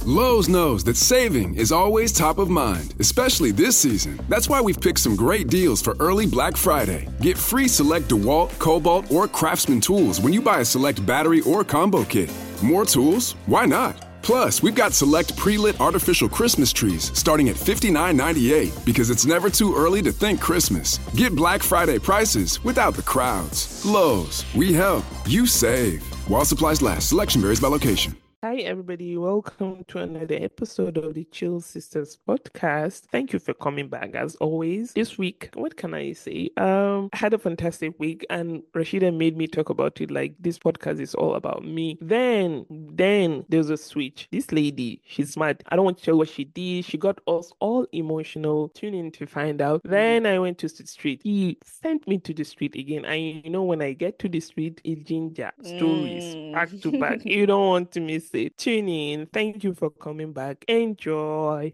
Lowe's knows that saving is always top of mind, especially this season. That's why we've picked some great deals for early Black Friday. Get free select DeWalt, Cobalt, or Craftsman tools when you buy a select battery or combo kit. More tools? Why not? Plus, we've got select pre-lit artificial Christmas trees starting at $59.98 because it's never too early to think Christmas. Get Black Friday prices without the crowds. Lowe's, we help, you save. While supplies last, selection varies by location. Hi, everybody. Welcome to another episode of the Chill Sisters podcast. Thank you for coming back as always. This week, what can I say? I had a fantastic week and Rashida made me talk about it like this podcast is all about me. Then there's a switch. This lady, she's smart. I don't want to tell what she did. She got us all emotional. Tune in to find out. Then I went to the street. He sent me to the street again. And you know, when I get to the street, it's ginger stories back to back. You don't want to miss it. Tune in. Thank you for coming back. Enjoy.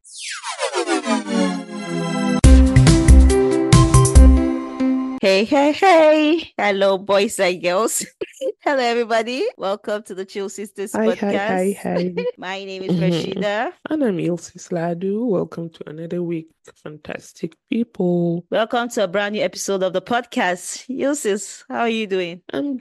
Hey. Hello, boys and girls. Hello, everybody. Welcome to the Chill Sisters podcast. Hi. My name is Rashida. And I'm Ilsis Ladu. Welcome to another week. Fantastic people. Welcome to a brand new episode of the podcast. Ilsis, how are you doing? I'm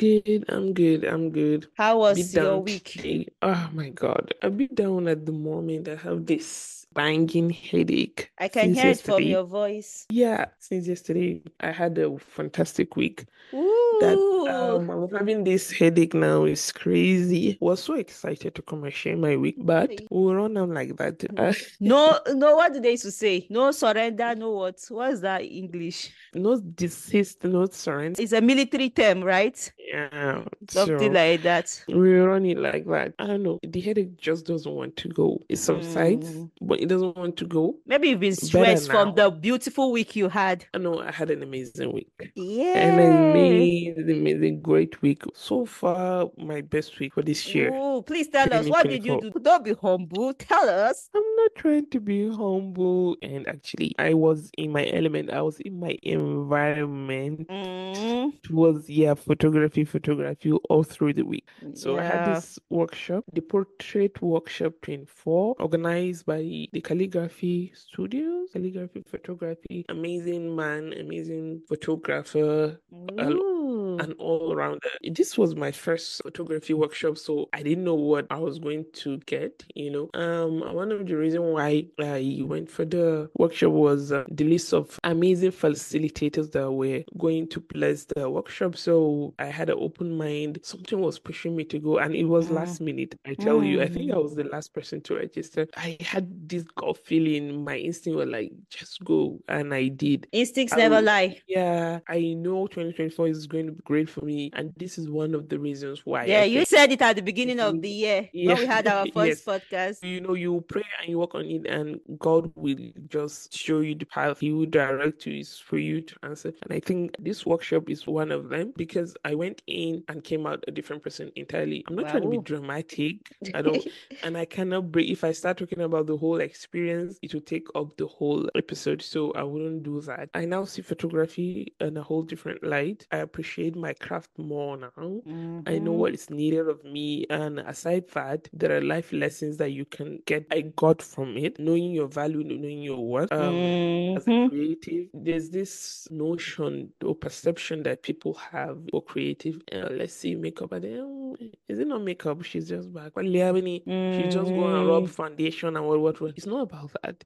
good. How was your week? Today. Oh my God. A bit down at the moment. I have this banging headache. I can hear it from your voice. Yeah, since yesterday I had a fantastic week. Ooh. I'm having this headache now. It's crazy. I was so excited to come and share my week, but we'll run on like that. No, what do they used to say? No surrender, no what? What's that English? No desist, no surrender. It's a military term, right? Yeah. Something like that. We run it like that. I don't know. The headache just doesn't want to go. It subsides, but it doesn't want to go. Maybe you've been stressed from the beautiful week you had. I know I had an amazing week. Yeah. And I made an amazing, great week. So far, my best week for this year. Oh, please tell us. What did you do? Don't be humble. Tell us. I'm not trying to be humble. And actually, I was in my element. I was in my environment. It was, photography all through the week. So I had this workshop, the Portrait Workshop 24, organized by the Calligraphy Studios, Calligraphy Photography. Amazing man, amazing photographer. And all around that. This was my first photography workshop, so I didn't know what I was going to get, One of the reasons why I went for the workshop was the list of amazing facilitators that were going to bless the workshop. So I had an open mind. Something was pushing me to go, and it was last minute. I tell you, I think I was the last person to register. I had this gut feeling. My instinct was like, just go, and I did. Instincts never lie. Yeah, I know 2024 is going to be great for me, and this is one of the reasons why. Yeah, you said it at the beginning of the year when we had our first podcast. You pray and you work on it, and God will just show you the path. He will direct you. It's for you to answer. And I think this workshop is one of them, because I went in and came out a different person entirely. I'm not trying to be dramatic. I don't, and I cannot break. If I start talking about the whole experience, it will take up the whole episode. So I wouldn't do that. I now see photography in a whole different light. I appreciate my craft more now. I know what is needed of me, and aside that, there are life lessons that you can get. I got from it, knowing your value, knowing your worth. As a creative, there's this notion or perception that people have for creative. Let's see, makeup. Is it not makeup? She's just back. She just go and rub foundation and what. It's not about that.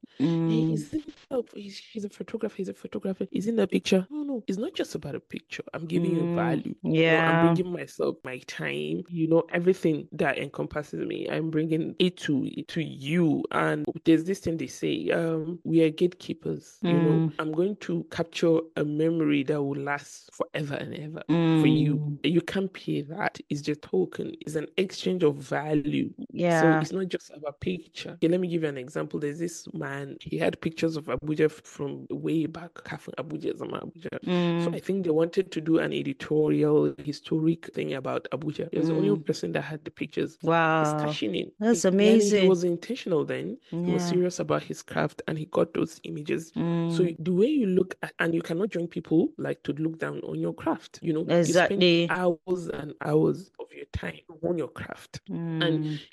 He's a photographer. He's a photographer. Is in the picture? No. It's not just about a picture. I'm giving you value. I'm bringing myself, my time, everything that encompasses me. I'm bringing it to you. And there's this thing they say, we are gatekeepers. I'm going to capture a memory that will last forever and ever for you. You can't pay that. It's just token. It's an exchange of value. Yeah. So it's not just about picture. Okay, let me give you an example. There's this man. He had pictures of Abuja from way back. Abuja. So I think they wanted to do an editorial, historic thing about Abuja. He was the only person that had the pictures. Wow. He's cashing in. That's amazing. He was intentional then. He was serious about his craft, and he got those images. So the way you look at, and you cannot join people like to look down on your craft. Exactly. You spend hours and hours of your time on your craft. And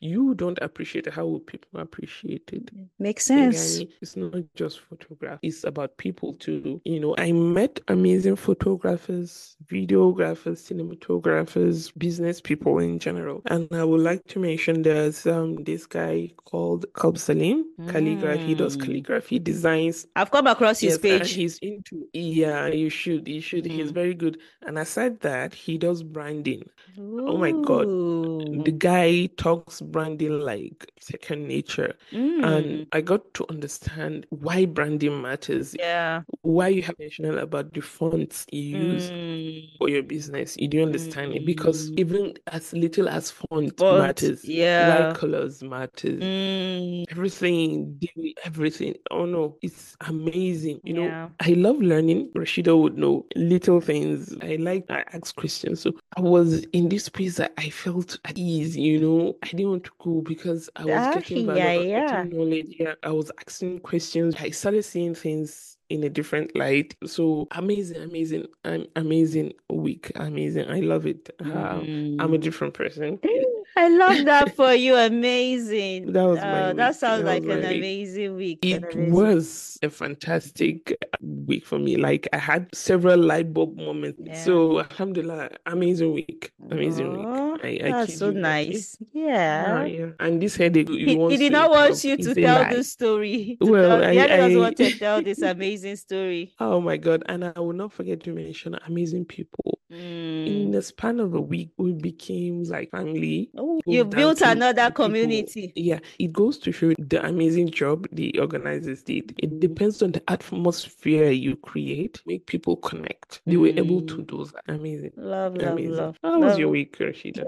you don't appreciate it, how will people appreciate it? Makes And sense. it's not just photography, it's about people too. I met amazing photographers, videographers, cinematographers, business people in general. And I would like to mention there's this guy called Kalb Salim, calligraphy. He does calligraphy designs. I've come across his Yes, and page. he's into, yeah, you should. He's very good. And aside that, he does branding. Oh my God. The guy talks branding like second nature. And I got to understand why branding matters. Yeah. Why you have mentioned about the fonts you use for your business. You do understand it because even as little as font matters, yeah, white colors matters. Everything, everything. Oh no, it's amazing. I love learning. Rashida would know little things. I ask questions. So I was in this space that I felt at ease. I didn't want to go because I was getting value, I was getting knowledge. Yeah, I was asking questions. I started seeing things in a different light. So amazing week. Amazing. I love it. I'm a different person. I love that for you. Amazing. That was my week. That sounds like an week. amazing week. It was a fantastic week for me. Like I had several light bulb moments. Yeah. So alhamdulillah, amazing week. That's so nice. Yeah. And this headache, he did not want you to tell the story. He doesn't want to tell this amazing story. Oh my God. And I will not forget to mention amazing people. In the span of a week, we became like family. You built another community. Yeah, it goes to show the amazing job the organizers did. It depends on the atmosphere you create, make people connect. They were able to do that. Amazing. Love. How was your week, Rashida?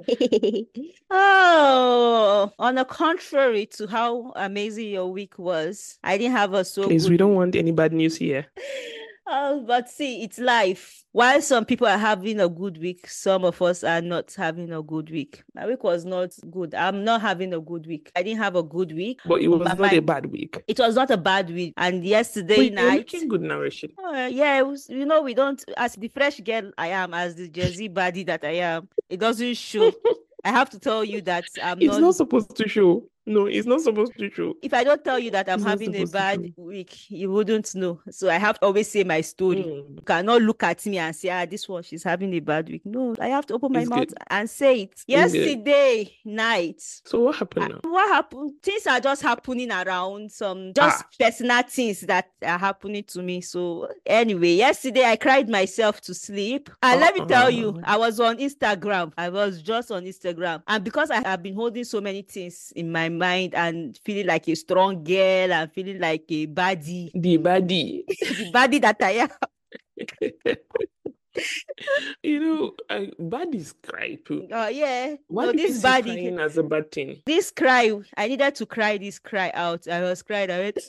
On the contrary to how amazing your week was, I didn't have a so Please, good we don't want any bad news here. But see, it's life. While some people are having a good week, some of us are not having a good week. My week was not good. I'm not having a good week. I didn't have a good week. But it was not a bad week. It was not a bad week. And yesterday night... You're looking good now, Rashid. Yeah, it was, we don't... As the fresh girl I am, as the Jersey body that I am, it doesn't show. I have to tell you that It's not supposed to show. No, it's not supposed to show. If I don't tell you that I'm having a bad week, you wouldn't know. So I have to always say my story. You cannot look at me and say, this one, she's having a bad week. No, I have to open my mouth and say it. Yesterday night. So what happened now? What happened? Things are just happening around, some just personal things that are happening to me. So anyway, yesterday I cried myself to sleep. And let me tell you, I was on Instagram. I was just on Instagram. And because I have been holding so many things in my mind and feeling like a strong girl and feeling like a baddie. The baddie. The baddie that I am. Baddies cry too. Yeah. Why do this baddie crying as a bad thing? This cry, I needed to cry this cry out. I was crying. I went,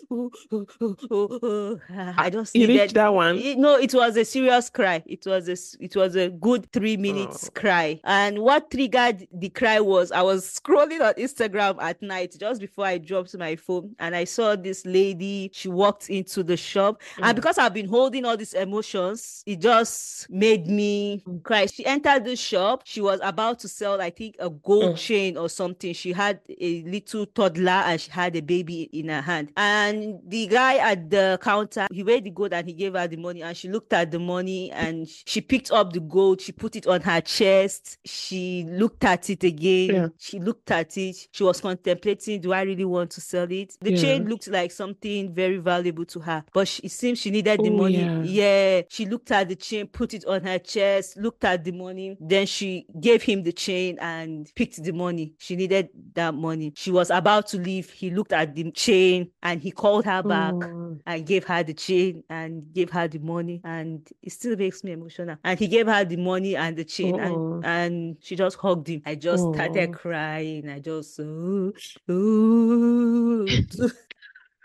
I just needed. You reached that one? No, it was a serious cry. It was a good 3 minutes cry. And what triggered the cry was I was scrolling on Instagram at night just before I dropped my phone, and I saw this lady. She walked into the shop, and because I've been holding all these emotions, it just made me cry. She entered the shop. She was about to sell, I think, a gold chain or something. She had a little toddler and she had a baby in her hand. And the guy at the counter, he weighed the gold and he gave her the money. And she looked at the money and she picked up the gold. She put it on her chest. She looked at it again. Yeah. She looked at it. She was contemplating, do I really want to sell it? The chain looked like something very valuable to her, but it seems she needed the money. Yeah. She looked at the chain, put it on her chest, looked at the money. Then she gave him the chain and picked the money. She needed that money. She was about to leave. He looked at the chain and he called her back and gave her the chain and gave her the money. And it still makes me emotional. And he gave her the money and the chain and she just hugged him. I just started crying. I just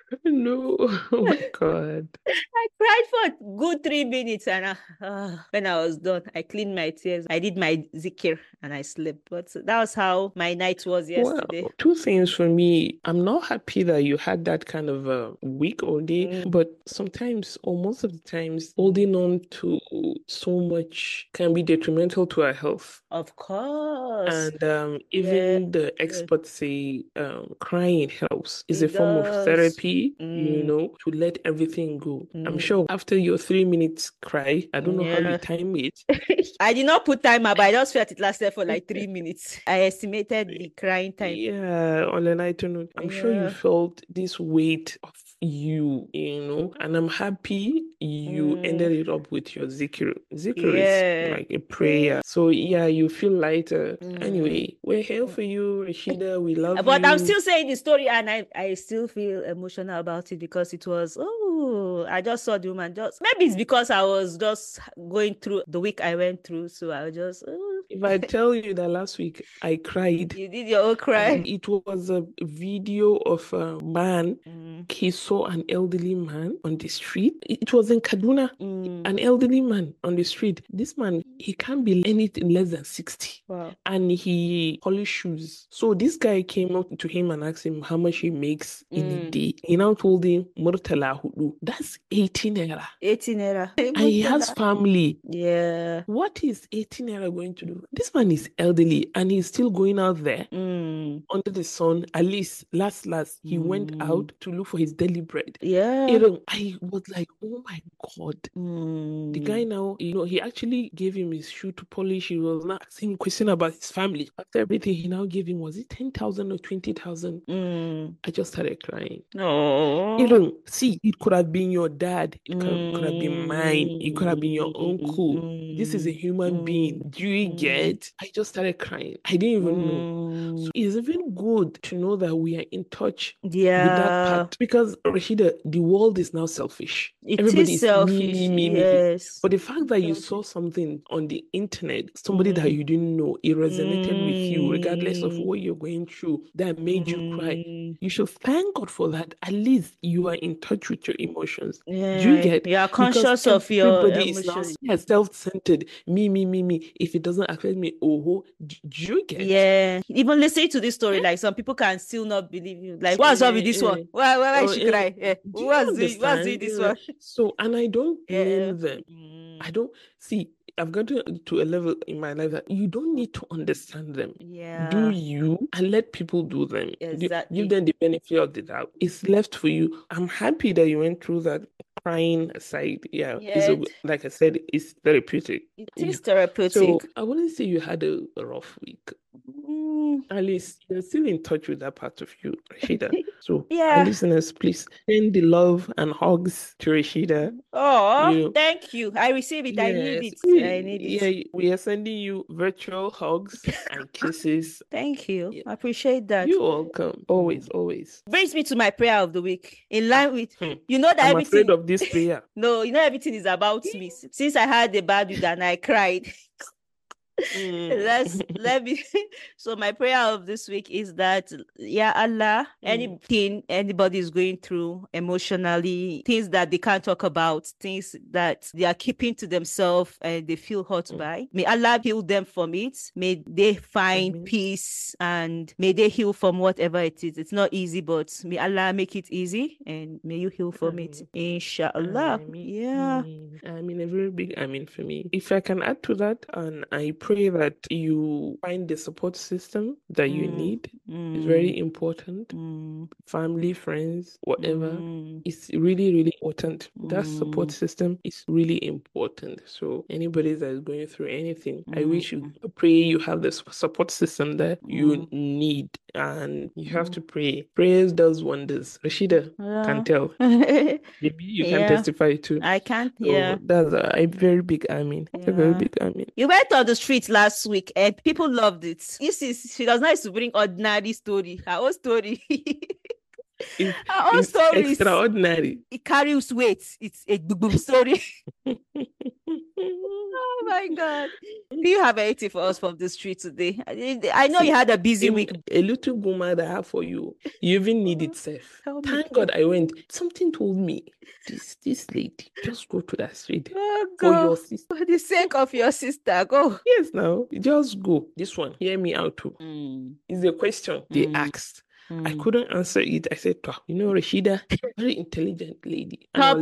No, oh my God. I cried for a good 3 minutes, and when I was done, I cleaned my tears. I did my zikir and I slept. But that was how my night was Well, yesterday. two things for me. I'm not happy that you had that kind of a week all day, but sometimes, or most of the times, holding on to so much can be detrimental to our health. Of course. And Yeah. even the experts say crying helps. It's a It form of does. therapy, to let everything go. I'm sure after your 3 minutes cry, I don't know how you Yeah. time it. I did not put timer, but I just felt it lasted for like 3 minutes. I estimated the crying time. Yeah, on a lighter note, I'm sure you Yeah. felt this weight of you, and I'm happy you ended it up with your zikr. Zikr is Yeah. like a prayer. So yeah, you feel lighter. Anyway, we're here for you, Rashida. We love But I'm you. still saying the story, and I still feel emotional about it because it was, I just saw the woman. Just maybe it's because I was just going through the week I went through, so I was just, If I tell you that last week I cried, you did your own cry. and it was a video of a man. He saw an elderly man on the street. It was in Kaduna. An elderly man on the street. This man, he can't be anything less than 60. Wow. And he polished shoes. So this guy came up to him and asked him how much he makes in a day. He now told him, Murtala Hudu. That's 18 naira. 18 naira. And he has family. Yeah. What is 18 naira going to do? This man is elderly and he's still going out there under the sun. At least last, he went out to look for his daily bread. Yeah. I was like, oh my God. The guy now, he actually gave him his shoe to polish. He was not asking question about his family. After everything he now gave him, was it 10,000 or 20,000? I just started crying. No. See, it could have been your dad. It could have been mine. It could have been your uncle. This is a human being. Do you get? I just started crying. I didn't even know. So it's even good to know that we are in touch with that part. Because, Rashida, the world is now selfish. Everybody is selfish. Me. Yes. But the fact that you saw something on the internet, somebody that you didn't know, it resonated with you, regardless of what you're going through, that made you cry. You should thank God for that. At least you are in touch with your emotions. Yeah, Do you get? you are conscious of your emotions. Is now self-centered. Me. If it doesn't affect me, do you get? Yeah. Even listening to this story, like some people can still not believe you. Like, what's up with this one? Why she cry? What's doing this one? So, and I don't blame them. I don't see. I've gotten to a level in my life that you don't need to understand them. Yeah. Do you and let people do them. Exactly. Give them the benefit of the doubt. It's left for you. I'm happy that you went through that. Crying aside, like I said, it's therapeutic. It is therapeutic. So I wouldn't say you had a rough week. At least you're still in touch with that part of you, Rashida. So, our listeners, please send the love and hugs to Rashida. Oh, thank you. I receive it. I need it. Yeah, we are sending you virtual hugs and kisses. Thank you. I appreciate that. You're welcome. Always. Brings me to my prayer of the week. In line with, you know that I'm everything. afraid of this prayer. No, everything is about me. Since I had a bad week and I cried. Let me. So my prayer of this week is that, Allah, anything anybody is going through emotionally, things that they can't talk about, things that they are keeping to themselves and they feel hurt by, may Allah heal them from it. May they find peace and may they heal from whatever it is. It's not easy, but may Allah make it easy and may you heal from it, inshallah. Yeah. I mean, a very big for me. If I can add to that, and I pray that you find the support system that you need. It's very important. Family, friends, whatever. It's really, really important. That support system is really important. So anybody that is going through anything, I pray you have the support system that you need, and you have to pray. Prayers does wonders. Rashida can tell. Maybe you can testify too. I can't. So that's a very big amen. A very big amen. You went on the street last week and people loved it. She does not used to bring ordinary story. Her own story. Her own story is extraordinary. It carries weight. It's a boom story. Oh my God. Do you have anything for us from the street today? I know you had a busy week. A little boomer that I have for you. You even need it safe. Thank God I went. Something told me, this lady, just go to that street. For your sister. For the sake of your sister, go. Yes, now. Just go. This one, hear me out too. It's a question they asked. I couldn't answer it. I said, Rashida, very intelligent lady. Stop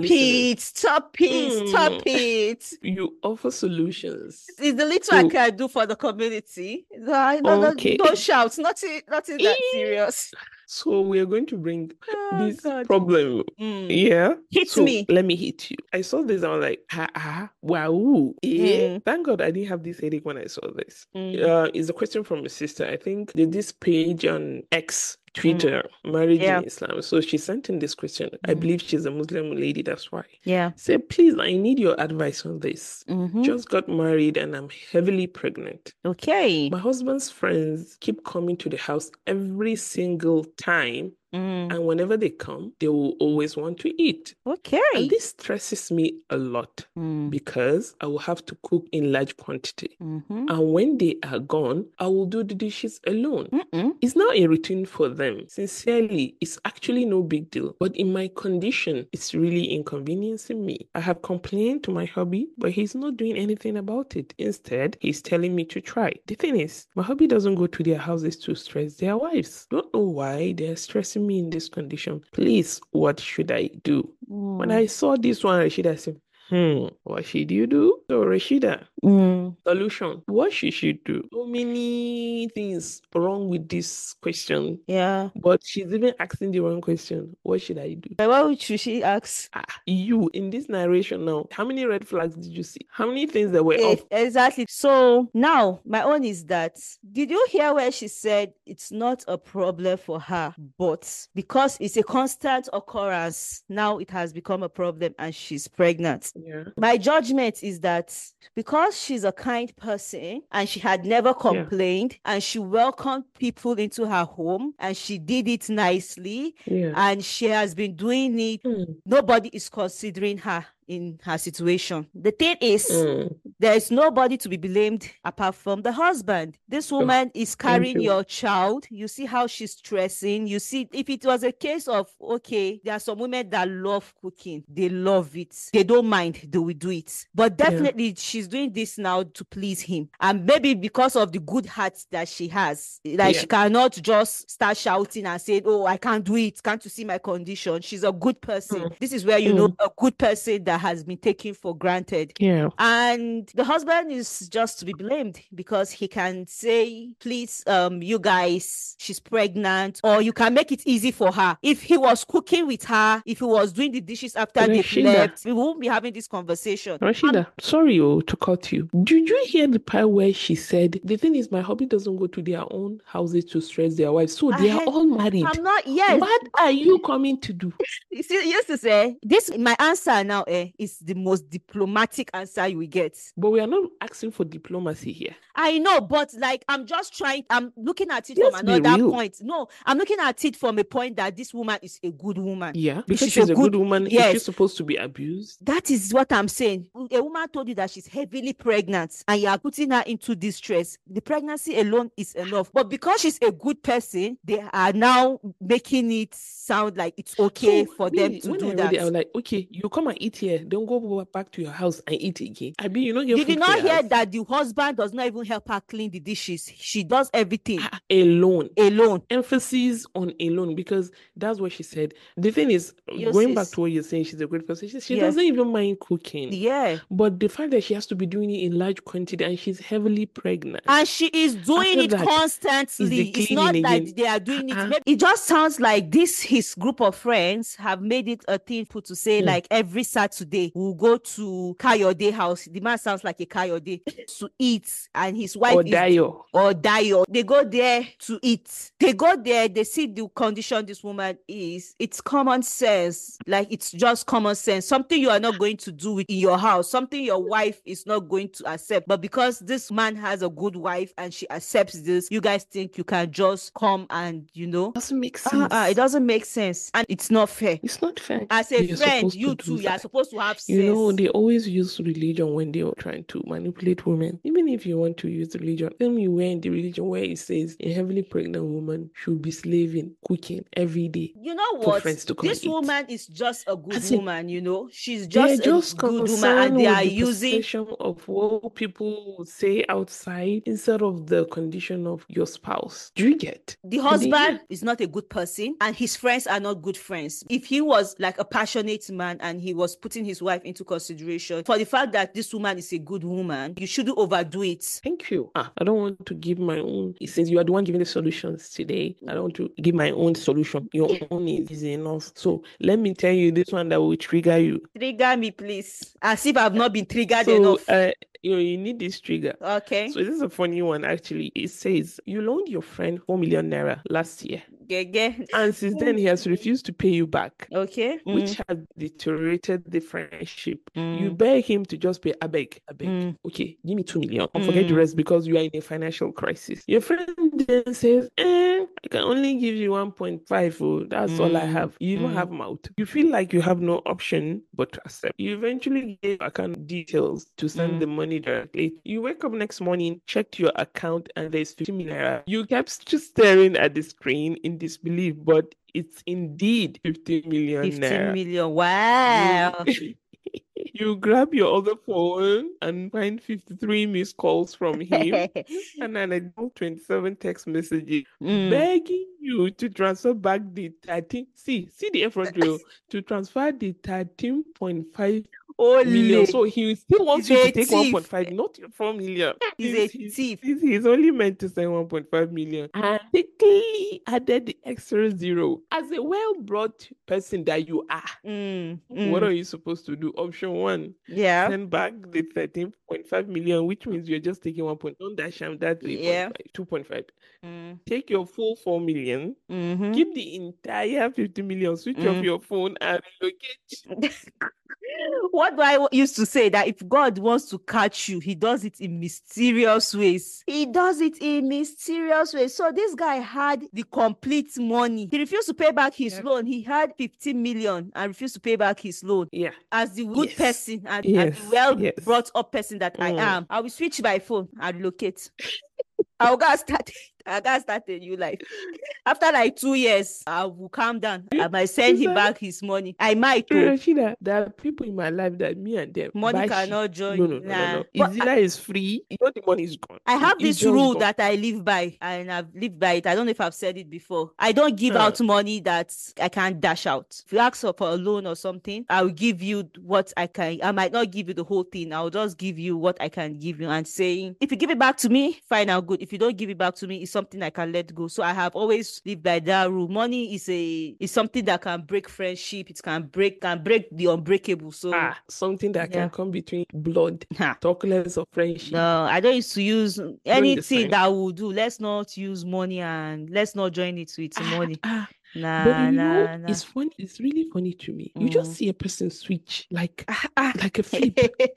it. You offer solutions. It's the little I can do for the community. Okay. Don't shout. Nothing that serious. So we are going to bring this problem. Yeah. Hit me. Let me hit you. I saw this. I was like, wow. Thank God I didn't have this headache when I saw this. It's a question from a sister. I think this page on X, Twitter, Marriage in Islam. So she sent in this question. I believe she's a Muslim lady, that's why. Yeah. Say, please, I need your advice on this. Just got married and I'm heavily pregnant. Okay. My husband's friends keep coming to the house every single time. And whenever they come, they will always want to eat. Okay. And this stresses me a lot because I will have to cook in large quantity. And when they are gone, I will do the dishes alone. It's not a routine for them. Sincerely, it's actually no big deal. But in my condition, it's really inconveniencing me. I have complained to my hubby, but he's not doing anything about it. Instead, he's telling me to try. The thing is, my hubby doesn't go to their houses to stress their wives. Don't know why they're stressing me in this condition. Please, what should I do? When I saw this one, Rashida said, what should you do? So Rashida, solution. What should she do? So many things wrong with this question. Yeah. But she's even asking the wrong question. What should I do? What should she ask? You, in this narration now, how many red flags did you see? How many things that were off? Exactly. So now, my own is that, did you hear where she said it's not a problem for her, but because it's a constant occurrence, now it has become a problem and she's pregnant? Yeah. My judgment is that because she's a kind person and she had never complained and she welcomed people into her home and she did it nicely and she has been doing it, nobody is considering her in her situation. The thing is, there is nobody to be blamed apart from the husband. This woman is carrying your child. You see how she's stressing. You see, if it was a case of, okay, there are some women that love cooking. They love it. They don't mind. They will do it. But definitely she's doing this now to please him. And maybe because of the good heart that she has, she cannot just start shouting and say, oh, I can't do it. Can't you see my condition? She's a good person. This is where you know a good person that has been taken for granted. Yeah. And the husband is just to be blamed because he can say, please, you guys, she's pregnant, or you can make it easy for her. If he was cooking with her, if he was doing the dishes after they left, we won't be having this conversation. Rashida, sorry to cut you. Did you hear the part where she said, the thing is, my hubby doesn't go to their own houses to stress their wives, so they are all married. I'm not, yes. What are you coming to do? You see, you used to say, this, my answer now, is the most diplomatic answer you will get. But we are not asking for diplomacy here. I know, but I'm looking at it from another point. No, I'm looking at it from a point that this woman is a good woman. Yeah, because she's a good woman. Yes. Is she supposed to be abused? That is what I'm saying. A woman told you that she's heavily pregnant and you are putting her into distress. The pregnancy alone is enough. But because she's a good person, they are now making it sound like it's okay for them to do that. I was like, okay, you come and eat here. Don't go back to your house and eat again. You did not hear that the husband does not even help her clean the dishes. She does everything alone. Emphasis on alone, because that's what she said. The thing is, going back to what you're saying, she's a great person. She doesn't even mind cooking. Yeah. But the fact that she has to be doing it in large quantity and she's heavily pregnant. And she is doing it constantly. It's not that they are doing it. It just sounds like his group of friends have made it a thing to say like every Saturday we'll go to Kayode house. The man sounds like a Kayode to eat, and his wife Dayo. They go there to eat. They go there, they see the condition this woman is. It's common sense. Like, it's just common sense. Something you are not going to do in your house. Something your wife is not going to accept. But because this man has a good wife and she accepts this, you guys think you can just come and, It doesn't make sense. It doesn't make sense. And it's not fair. It's not fair. As a friend, you too, you are supposed to have You know, sense. they always use religion when they are trying to manipulate women. Even if you want to use religion, tell me where in the religion where it says a heavily pregnant woman should be slaving, cooking every day You know for what? friends to come and This eat. woman is just a good As in, woman, you know. She's they're just a just good woman, and concerned they with are the using perception of what people would say outside instead of the condition of your spouse. Do you get? the And then, husband is not a good person, and his friends are not good friends. If he was like a passionate man and he was putting his wife into consideration for the fact that this woman is a good woman, you shouldn't overdo it. thank you. I don't want to give my own. Since you are the one giving the solutions today, I don't want to give my own solution. Your own is easy enough. So let me tell you this one that will trigger you. Trigger me, please. As if I've not been triggered So, enough. you need this trigger. Okay. So this is a funny one, actually. It says you loaned your friend 4 million naira last year, Gege. and since then he has refused to pay you back, Okay. which has deteriorated the friendship. You Mm. beg him to just pay. I beg. Okay, give me 2 million. I'll forget the rest because you are in a financial crisis. Your friend then says, I can only give you 1.5. Oh, that's all I have. You don't have mouth. You feel like you have no option but to accept. You eventually gave account details to send the money directly. You wake up next morning, checked your account, and there's 50 million naira. You kept just staring at the screen in disbelief, but it's indeed 50 million 15 naira. million. Wow. You grab your other phone and find 53 missed calls from him and an additional 27 text messages begging you to transfer back the 13. See the effort drill to transfer the 13.5 million. So he still wants you to take 1.5, not your 4 million. He's a thief. He's only meant to send 1.5 million. And quickly added the extra zero. As a well-brought person that you are, what are you supposed to do? Option 1, Yeah. send back the 13.5 million, which means you're just taking 1 point. Don't dash him that 3.5, 2.5. Take your full 4 million, keep the entire 50 million, switch off your phone and relocate. What do I used to say? That if God wants to catch you, he does it in mysterious ways. He does it in mysterious ways. So this guy had the complete money. He refused to pay back his loan. He had 15 million and refused to pay back his loan. Yeah. As the good person and Yes. the well brought up person that I am, I will switch my phone and relocate. I'll go start a new life. After like 2 years, I will calm down. I might send him back his money. I might too. Rashida, there are people in my life that me and them Money buy cannot join. No. Izila is free. You know the money is gone. I have It's this just rule gone. that I live by, and I've lived by it. I don't know if I've said it before. I don't give out money that I can't dash out. If you ask for a loan or something, I will give you what I can. I might not give you the whole thing. I'll just give you what I can give you, and saying, if you give it back to me, fine, I'll good. If you don't give it back to me, it's something I can let go. So I have always lived by that rule. Money is something that can break friendship. It can break the unbreakable. So something that can come between blood. Talk less of friendship. No, I don't used to use anything that will do. Let's not use money and let's not join it with money. But it's funny. It's really funny to me. You just see a person switch like a flip.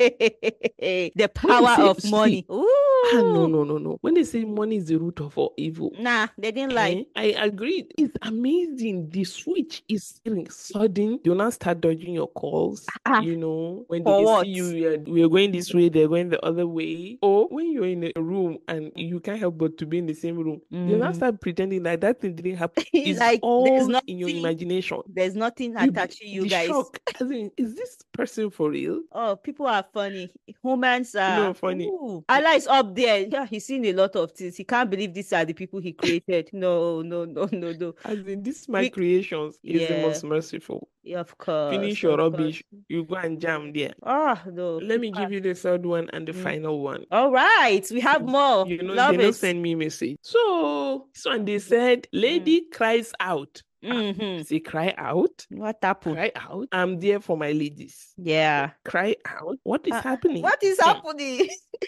The power of money. No. When they say money is the root of all evil, they didn't lie. I agree. It's amazing. The switch is sudden. You now start dodging your calls. You know, when they see you, we are going this way, they're going the other way. Or when you're in a room and you can't help but to be in the same room, you now start pretending like that thing didn't happen. It's like all in your imagination. There's nothing attaching you guys. Shock. As in, is this person for real? Oh, people are funny. Humans are funny. Allah is up there. Yeah, he's seen a lot of things. He can't believe these are the people he created. No. As in, this my creations is the most merciful. Yeah, of course. Finish your rubbish. You go and jam there. No. Let me give you the third one and the final one. All right. We have more. They don't send me message. So they said, lady cries out. Say, cry out. What happened? Cry out. I'm there for my ladies. Yeah. Cry out. What is happening? What is happening?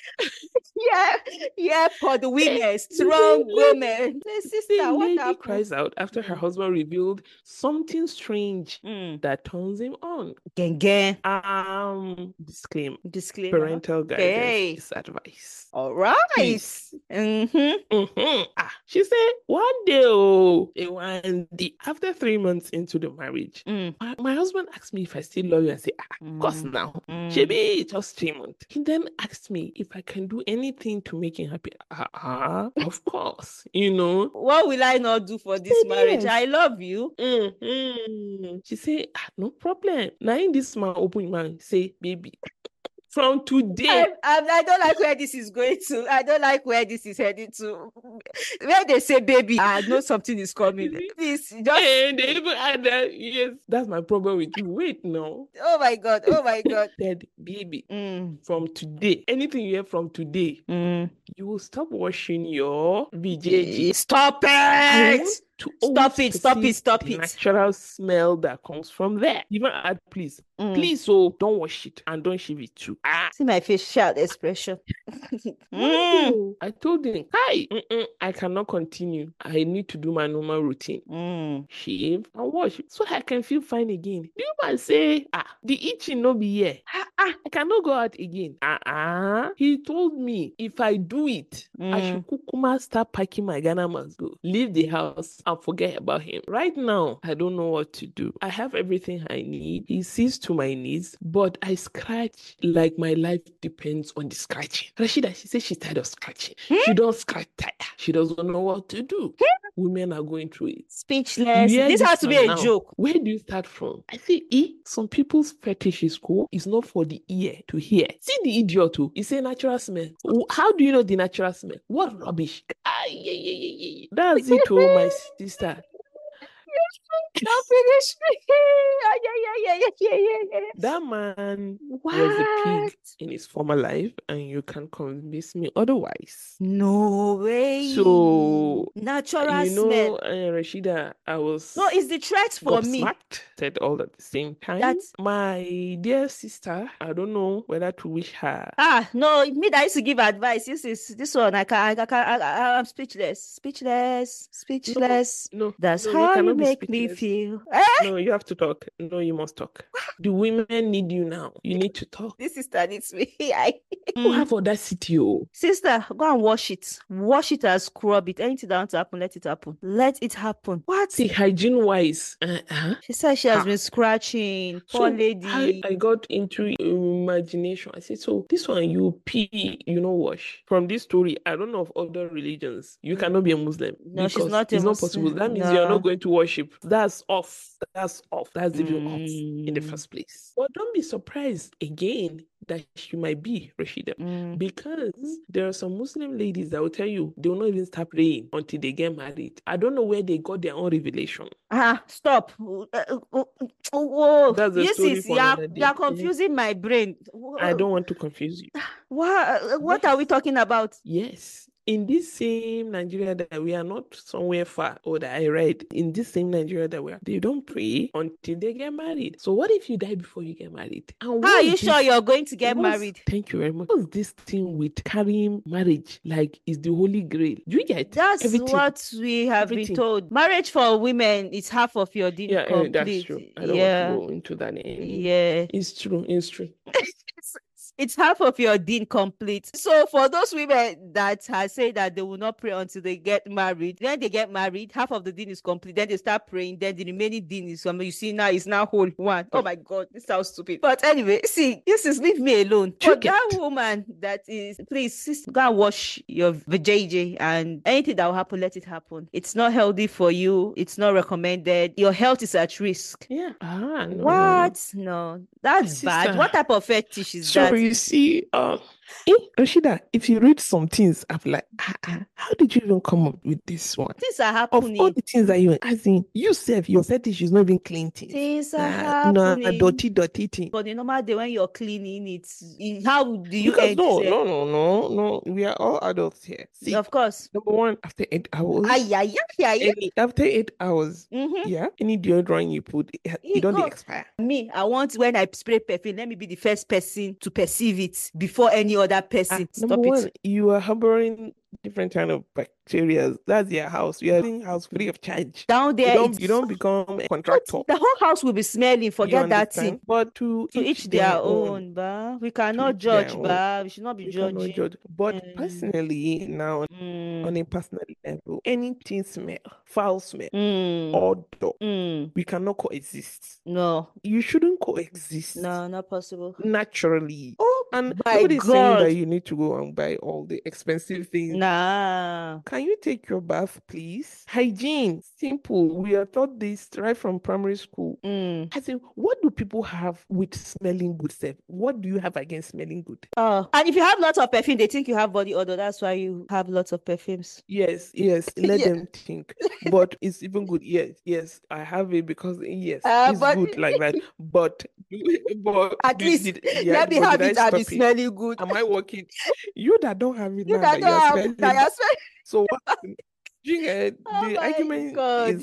Yeah, for the women, strong women. Sister, the what lady happened? cries out after her husband revealed something strange that turns him on. Disclaimer. Parental guidance is advice. All right. She said, one day, the after 3 months into the marriage, my husband asked me if I still love you. I say, of course now. Shebi, just 3 months. He then asked me if I can do anything to make him happy. Of course, What will I not do for this marriage? I love you. She said, no problem. Now in this man open mind, say, baby, from today. I don't like where this is going to. I don't like where this is heading to. Where they say baby, I know something is coming. Please, just... And they even add that, yes, that's my problem with you. Wait, no. Oh my God. Said, baby, from today, anything you hear from today, you will stop washing your VJG. Stop it! Stop it. The natural smell that comes from there. Even add, please, so don't wash it and don't shave it too. See my facial expression. I told him, hi, I cannot continue. I need to do my normal routine. Shave and wash so I can feel fine again. The woman say, the itching no be here. I cannot go out again. He told me if I do it, I should kukuma start packing my Ghana must go. Leave the house and forget about him. Right now, I don't know what to do. I have everything I need. He sees to my needs, but I scratch like my life depends on the scratching. Rashida, she says she's tired of scratching. She don't scratch tired. She doesn't know what to do. Women are going through it. Speechless. This has to be a joke. Where do you start from? I say, some people's fetish is cool. It's not for the ear to hear. See the idiot too. He say natural smell. How do you know the natural smell? What rubbish. That's it, my sister. Don't finish me. That man was a pig in his former life, and you can convince me otherwise. No way. So natural smell. Rashida, I was no, it's the threat for me. Said all at the same time. My dear sister, I don't know whether to wish her. No, me that used to give advice. This one, I'm speechless. No, that's how you make me feel. No, you have to talk. No, you must talk. The women need you now. You need to talk. This sister needs me. You have audacity, Sister, go and wash it. Wash it and scrub it. Anything that wants to happen, let it happen. Let it happen. What? See, hygiene-wise. She said she has been scratching. Poor lady. I got into imagination. I said, so this one you pee, wash. From this story, I don't know of other religions. You cannot be a Muslim. No, she's not a It's Muslim. not possible. That means you're not going to worship. That's off. That's even off in the first place. But don't be surprised again that you might be, Rashida, because there are some Muslim ladies that will tell you they will not even start praying until they get married. I don't know where they got their own revelation. Stop. That's the story for another day. You're confusing my brain. I don't want to confuse you. What are we talking about? Yes. In this same Nigeria that we are not somewhere far, or that I read, in this same Nigeria that they don't pray until they get married. So what if you die before you get married? How are you sure you're going to get married? Thank you very much. What's this thing with carrying marriage like is the holy grail? Do you get That's everything? What we have been told. Marriage for women is half of your deen complete. That's true. I don't want to go into that anymore. Yeah. It's true. It's half of your deen complete. So for those women that have said that they will not pray until they get married, then they get married, half of the deen is complete. Then they start praying. Then the remaining deen is you see now is now whole one. Oh my God, this sounds stupid. But anyway, see, leave me alone. For that woman that is, please, sister, go and wash your vajayjay, and anything that will happen, let it happen. It's not healthy for you. It's not recommended. Your health is at risk. Yeah. No. What? No, that's bad. What type of fetish is that? So you see, Rashida, if you read some things, I'm like, how did you even come up with this one? Things are happening. Of all the things that you self, your fetish is not even clean things. Things are happening. A dirty thing. But the normal day when you're cleaning it, how do you end? No. We are all adults here. See, of course. Number one, after 8 hours. After 8 hours, any deodorant you put, it don't expire. Me, I want when I spray perfume, let me be the first person to perceive it before any other person. Number Stop one, it. you are harboring different kind of bacteria. That's their house. You are in house free of charge. Down there, You don't become a but contractor. the whole house will be smelling. You Forget that thing. understand? But to each their their own. own, bah. We To cannot each their judge, own. bah. We should not be You cannot judging. judge. But personally, now on a personal level, anything smell, foul smell, odor, we cannot coexist. No. You shouldn't coexist. No, not possible. Naturally. And My nobody's saying that God. you need to go and buy all the expensive things. Nah. Can you take your bath, please? Hygiene, simple. We are taught this right from primary school. I think, what do people have with smelling good stuff? What do you have against smelling good? Oh, and if you have lots of perfume, they think you have body odor. That's why you have lots of perfumes. Yes, let them think. But it's even good. Yes, I have it because it's but good like that. But at least let me have it and be smelling good. Am I working? You that don't have it You now, that don't have it, smelling. you're smelling. So what? The my argument God.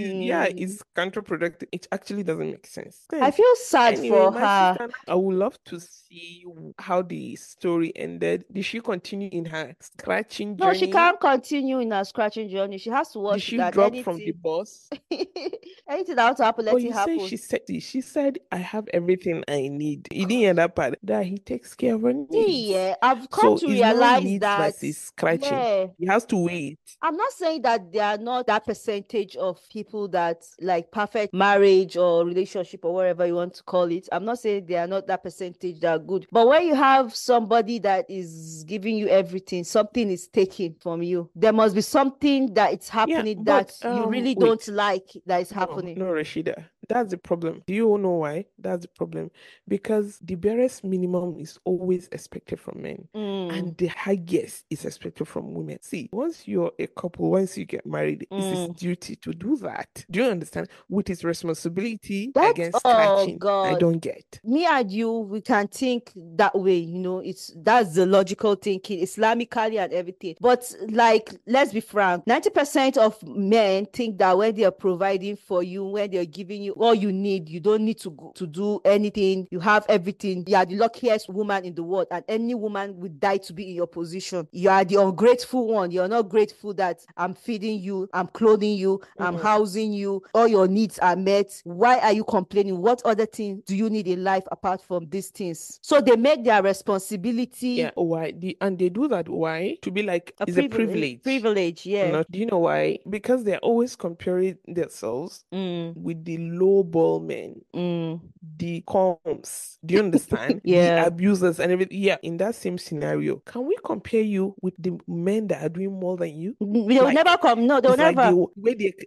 is counterproductive. It actually doesn't make sense. I feel sad for her. Sister, I would love to see how the story ended. Did she continue in her scratching journey? No, she can't continue in her scratching journey. She has to watch. Did she drop from the bus? Anything that to happen, let it happen. She said, I have everything I need. He didn't hear that part. That he takes care of her needs. Yeah, I've come to realize that scratching. Yeah. He has to wait. I'm not saying that there are not that percentage of people that like perfect marriage or relationship or whatever you want to call it. I'm not saying there are not that percentage that are good. But when you have somebody that is giving you everything, something is taken from you. There must be something that is happening that you really don't like that is happening. No, Rashida. That's the problem. Do you know why? That's the problem. Because the barest minimum is always expected from men. And the highest is expected from women. See, once you're a couple, once you get married, it's his duty to do that. Do you understand? With his responsibility against scratching. God. I don't get. Me and you, we can think that way, that's the logical thinking, Islamically and everything. But like, let's be frank, 90% of men think that when they are providing for you, when they're giving you all you need, you don't need to do anything. You have everything. You are the luckiest woman in the world, and any woman would die to be in your position. You are the ungrateful one. You're not grateful that I'm feeding you, I'm clothing you, I'm housing you, all your needs are met. Why are you complaining? What other things do you need in life apart from these things? So they make their responsibility. Yeah, why? And they do that, why? To be like, it's a privilege. Privilege, yeah. Do you know why? Because they're always comparing themselves with the low ball men, the coms. Do you understand? Yeah. The abusers and everything. Yeah, in that same scenario, can we compare you with the men that are doing more than you? They will never come. No, they will never. They will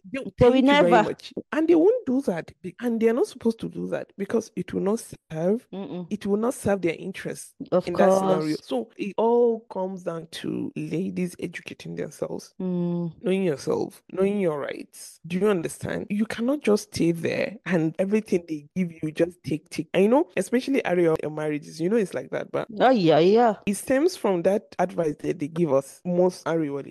never. Very much. And they won't do that. And they're not supposed to do that because it will not serve. It will not serve their interests in that scenario. So it all comes down to ladies educating themselves, knowing yourself, knowing your rights. Do you understand? You cannot just stay there and everything they give you just take. I know, especially area of marriages, it's like that. But yeah. It stems from that advice that they give us, most Ariwa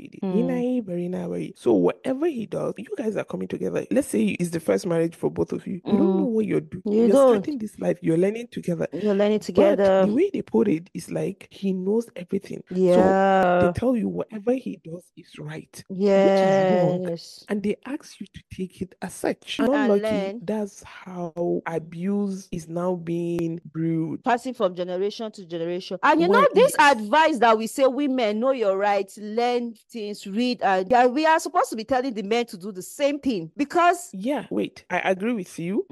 lady. So whatever he does, you guys are coming together. Let's say it's the first marriage for both of you. You don't know what you're doing. You're starting this life. You're learning together. But the way they put it is like he knows everything. Yeah. So they tell you whatever he does is right. Yes. Which is wrong. And they ask you to take it as such. Not lucky. That's how abuse is now being brewed. Passing from generation to generation. And this advice that we say, women, know your rights, learn things, read, and we are supposed to be telling the men to do the same thing. Because wait, I agree with you.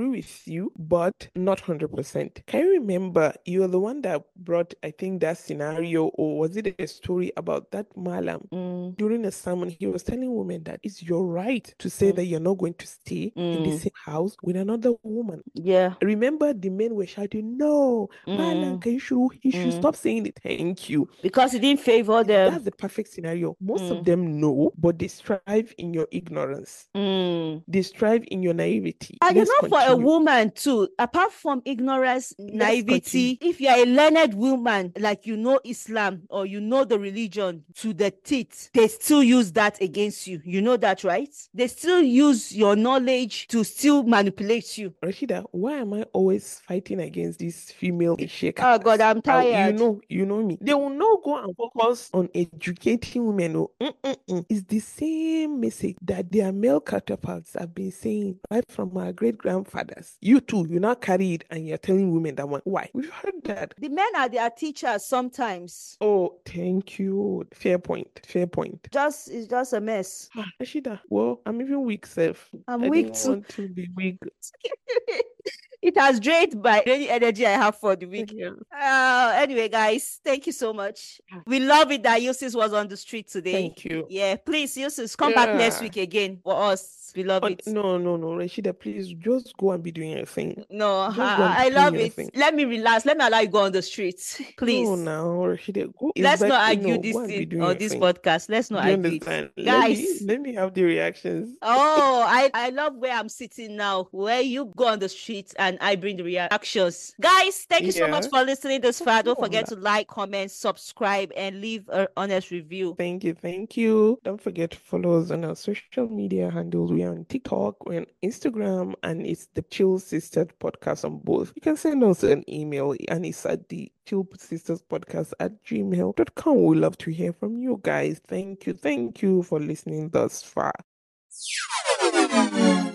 But not 100%. Can you remember you're the one that brought, I think, that scenario, or was it a story about that Malam? During a sermon, he was telling women that it's your right to say that you're not going to stay in the same house with another woman. Yeah. Remember, the men were shouting, "No, Malam, he should stop saying it." Thank you. Because he didn't favor them. That's the perfect scenario. Most of them know. No, but they strive in your ignorance. They strive in your naivety. And Let's for a continue. woman too, apart from ignorance, naivety, if you're a learned woman, like you know Islam or you know the religion to the teeth, they still use that against you. You know that, right? They still use your knowledge to still manipulate you. Rashida, why am I always fighting against these female shakers? Oh God, I'm tired. You know me. They will not go and focus on educating women. Oh, It's the same message that their male counterparts have been saying right from our great grandfathers. You too, you now carry it and you're telling women that one. Why? We've heard that. The men are their teachers sometimes. Oh, thank you. Fair point. It's just a mess. Rashida, well, I'm even weak, self. I'm I weak didn't too. want to be weak. It has drained by any energy I have for the week. Yeah. Anyway, guys, thank you so much. We love it that Eustace was on the street today. Thank you. Yeah, please, Eustace, come back next week again for us. We love it. No, Rashida, please just go and be doing your thing. No, I love it. Let me relax. Let me allow you go on the streets, please. No, now, Rashida, go. Let's not argue this thing or this podcast. Let's not argue it. Guys, let me have the reactions. Oh, I love where I'm sitting now, where you go on the street and I bring the reactions. Guys, thank you so much for listening this far. Don't forget to like, comment, subscribe, and leave an honest review. Thank you. Don't forget to follow us on our social media handles. We're on TikTok, we're on Instagram, and it's the Chill Sisters Podcast on both. You can send us an email, and it's at the Chill Sisters Podcast at gmail.com. We love to hear from you guys. Thank you for listening thus far.